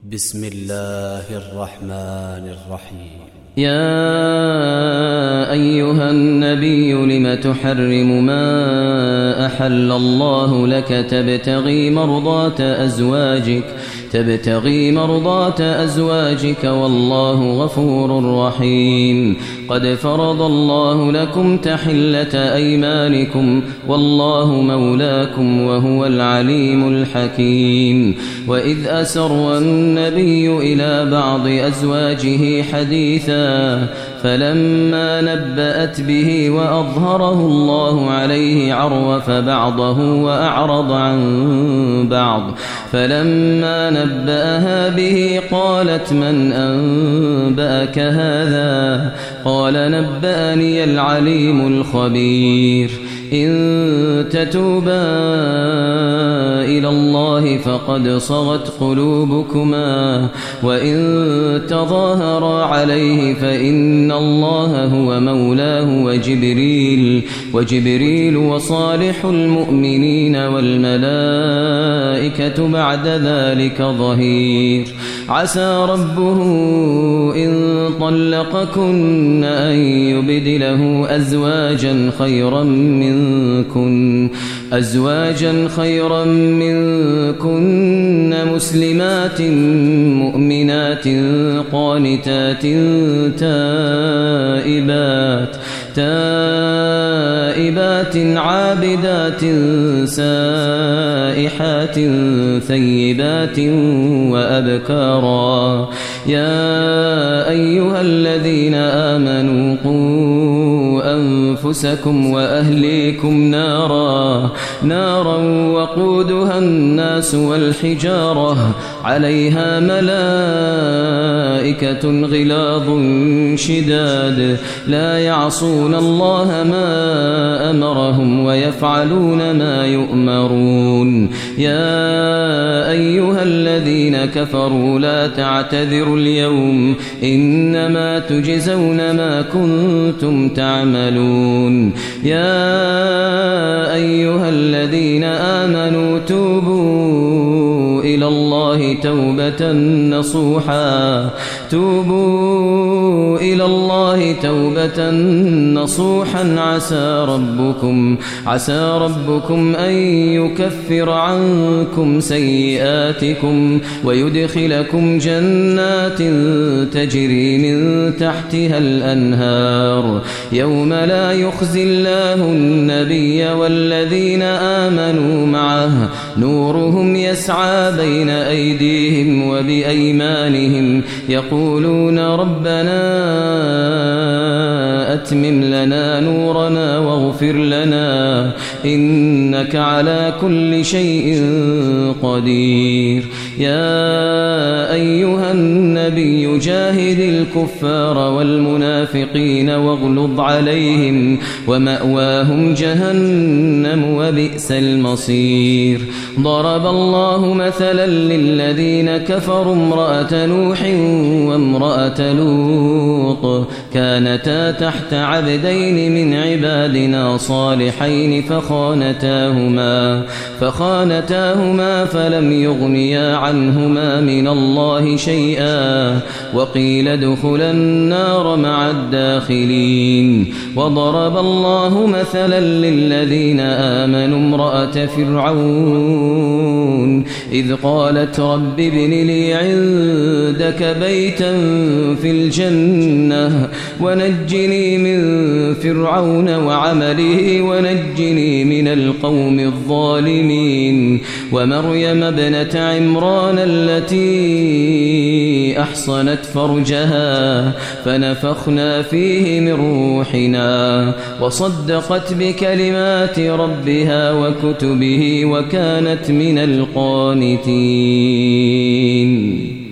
بسم الله الرحمن الرحيم. يا أيها النبي لم تحرم ما أحل الله لك تبتغي مرضات أزواجك والله غفور رحيم. قد فرض الله لكم تحلة أيمانكم والله مولاكم وهو العليم الحكيم. وإذ أسر النبي إلى بعض أزواجه حديثا فلما نبأت به وأظهره الله عليه عرف بعضه وأعرض عن بعض. فلما نبأها به قالت من أنبأك هذا؟ قال نبأني العليم الخبير. إن تتوبا إلى الله فقد صغت قلوبكما وإن تظاهرا عليه فإن الله هو مولاه وجبريل وصالح المؤمنين والملائكة بعد ذلك ظهير. عسى ربه إن طلقكن أن يبدله أزواجا خيرا منكن مسلمات مؤمنات قانتات تائبات عابدات سائحات ثيبات وأبكارا. يا أيها الذين آمنوا قوا أنفسكم وأهليكم نارا وقودها الناس والحجارة عليها ملائكة غلاظ شداد لا يعصون الله ما أمرهم ويفعلون ما يؤمرون. يا أيها الذين كفروا لا تعتذروا اليوم إنما تجزون ما كنتم تعملون. يا أيها الذين آمنوا توبوا إلى الله توبة نصوحا عسى ربكم أن يكفر عنكم سيئاتكم ويدخلكم جنات تجري من تحتها الأنهار يوم لا يخزي الله النبي والذين آمنوا معه نورهم يسعى بين أيديهم وبأيمانهم يقولون ربنا أتمم لنا نورنا واغفر لنا إنك على كل شيء قدير. يا أيها النبي جاهد الكفار والمنافقين واغلظ عليهم ومأواهم جهنم وبئس المصير. ضرب الله مثلا للذين كفروا امرأة نوح وامرأة لوط كانتا تحت عبدين من عبادنا صالحين فخانتاهما فلم يغنيا عنهما من الله شيئا وقيل ادخلا النار مع الداخلين. وضرب الله مثلا للذين آمنوا امرأة فرعون إذ قالت رب ابن لي عندك بيتا في الجنة ونجني من فرعون وعمله ونجني من القوم الظالمين. ومريم ابنة عمران التي أحصنت فرجها فنفخنا فيه من روحنا وصدقت بكلمات ربها وكتبه وكانت من القانتين.